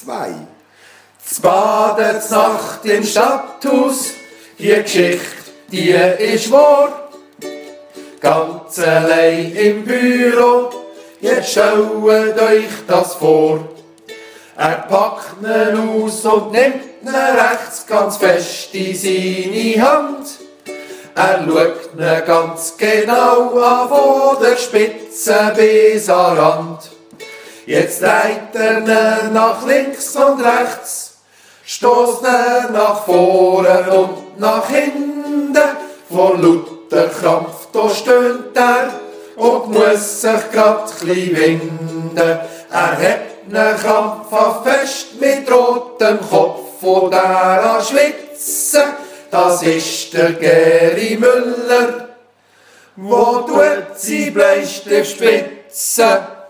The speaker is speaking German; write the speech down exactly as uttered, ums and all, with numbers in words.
zwei. Z'Baden Nacht im Stadthaus, die Geschichte, die ist wahr. Ganz allein im Büro, jetzt stellt euch das vor. Er packt ihn aus und nimmt ihn rechts ganz fest in seine Hand. Er schaut ihn ganz genau an, von der Spitze bis an den Rand. Jetzt dreht er ihn nach links und rechts, stößt ihn nach vorne und nach hinten. Vor lauter Krampf, da stöhnt er und muss sich grad chli winden. Er hebt einen krampfhaft fest mit rotem Kopf und er an Schwitzen. Das ist der Geri Müller, wo tut sie Bleistift spitzen.